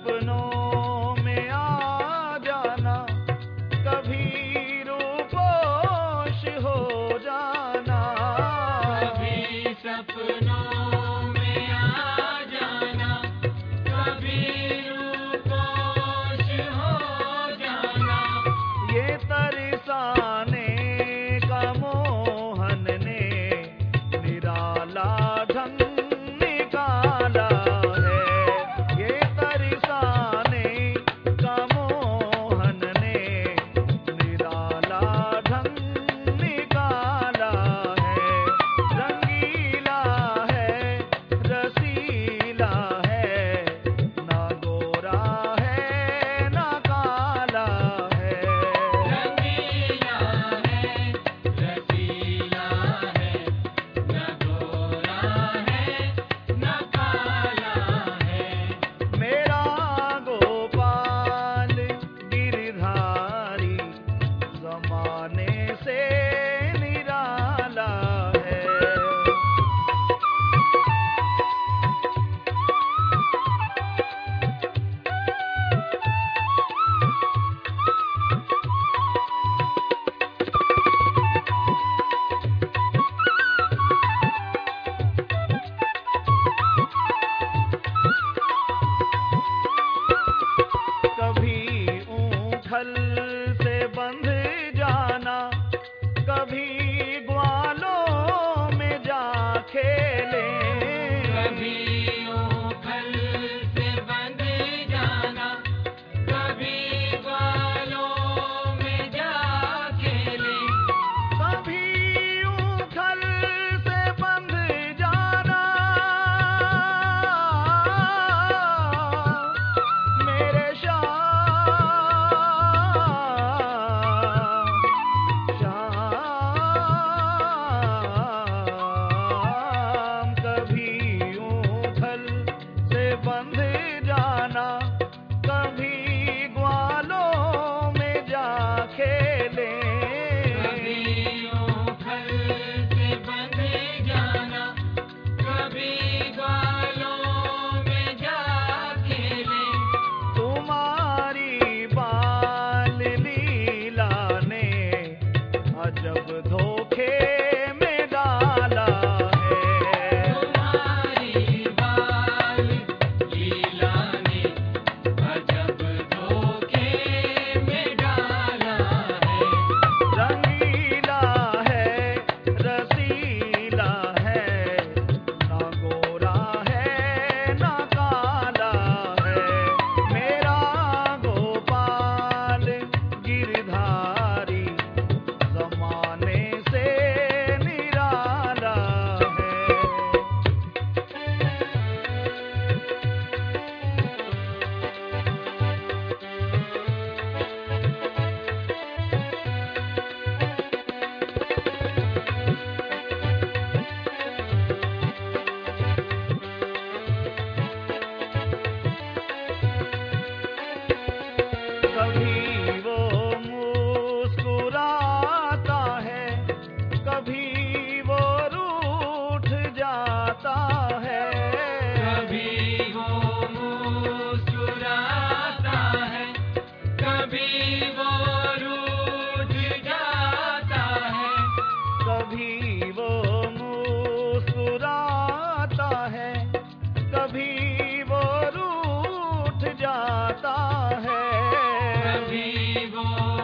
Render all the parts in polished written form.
सपनों में आ जाना, कभी रूपोश हो जाना, कभी सपनों में आ जाना, कभी रूपोश हो जाना। ये तरसाने का मोहन ने निराला ढंग निकाला है। ये तरसाने का मोहन ने निराला ढंग निकाला है। रंगीला है, रसीला है, ना गोरा है ना काला है। रंगीला है, रसीला है, न गोरा है न काला है। मेरा गोपाल गिरधारी ज़माने से निराला है। कभी ऊंठल से बंध जाना, कभी ग्वालों में जा खेले, कभी ऊखल से बंध जाना, कभी ग्वालों में जा खेले। कभी ऊंठल से बंध जाना, मेरे श्याम, कभी ऊंठल से बंध जाना, कभी ग्वालों में जा खेले, कभी ऊखल से बंध जाना, कभी ग्वालों में जा खेले। तुम्हारी बाल लीला ने अजब धोखे में डाला है। तुम्हारी बाल लीला ने अजब धोखे में डाला है। रंगीला है, रसीला है, ना गोरा है ना काला है। मेरा गोपाल गिरधारी ज़माने से निराला है। कभी वो मुस्कुराता है, कभी वो रूठ जाता है, कभी वो मुस्कुराता है, कभी वो रूठ जाता है। कभी वो मुस्कुराता है, कभी वो रूठ जाता है, कभी वो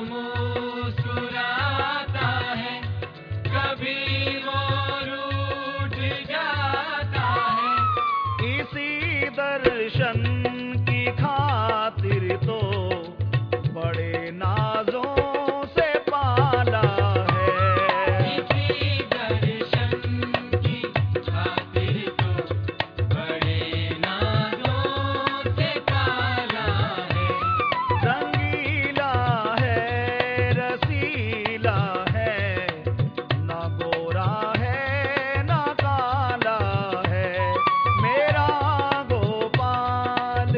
मुस्कुराता है, कभी वो रूठ जाता है। इसी दर्शन की खातिर तो बड़े नाजों से पाला है। इसी दर्शन की खातिर तो बड़े नाजों से पाला है। रंगीला है, रसीला है, ना गोरा है ना काला है। मेरा गोपाल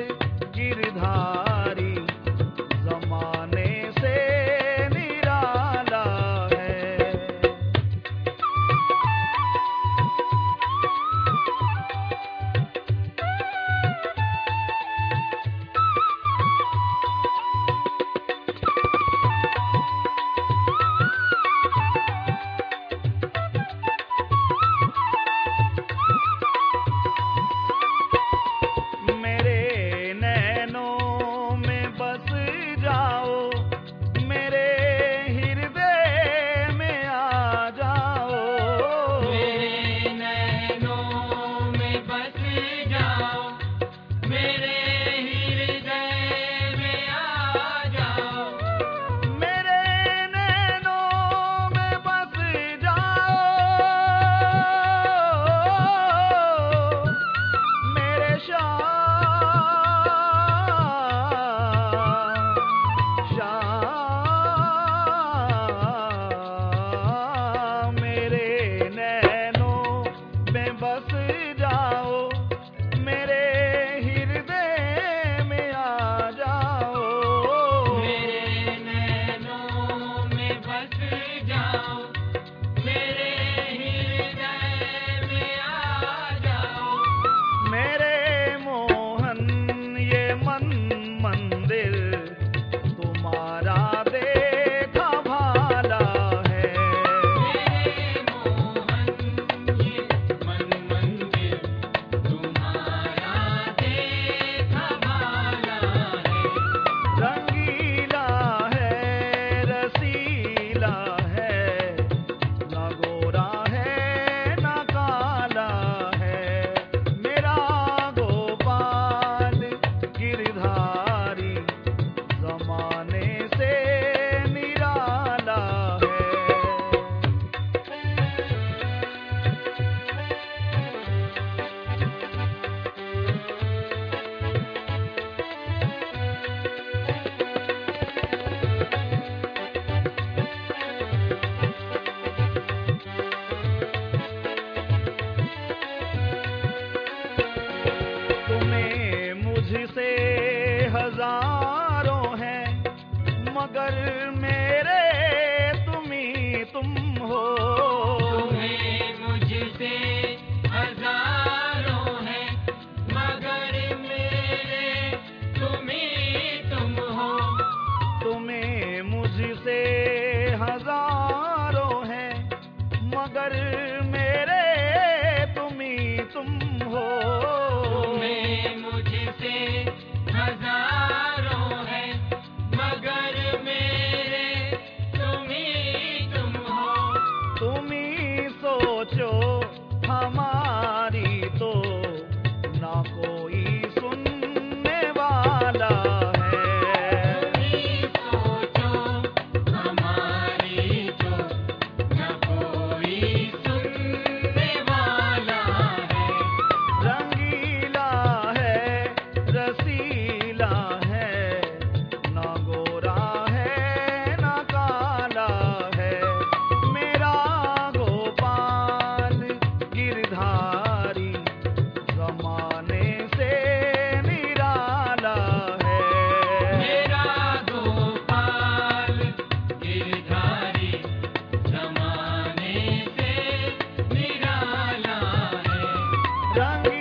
मुझसे हजारों हैं, मगर मेरे तुम ही तुम हो। तुम्हें मुझसे हजारों हैं, मगर मेरे तुम ही तुम हो। तुम्हें मुझसे हजारों हैं, मगर मेरे तुम ही तुम हो। तुम्हें मुझसे हजारों हैं, मगर मेरे तुम ही तुम हो। तुम ही सोचो हमारी तो ना कोई सुनने वाला है। तुम ही सोचो हमारी तो न कोई सुनने वाला है। रंगीला है, रसीला है, ना गोरा है ना काला है। मेरा गोपाल गिरधारी जमाने से निराला है। मेरा गोपाल गिरधारी जमाने से निराला है। रंग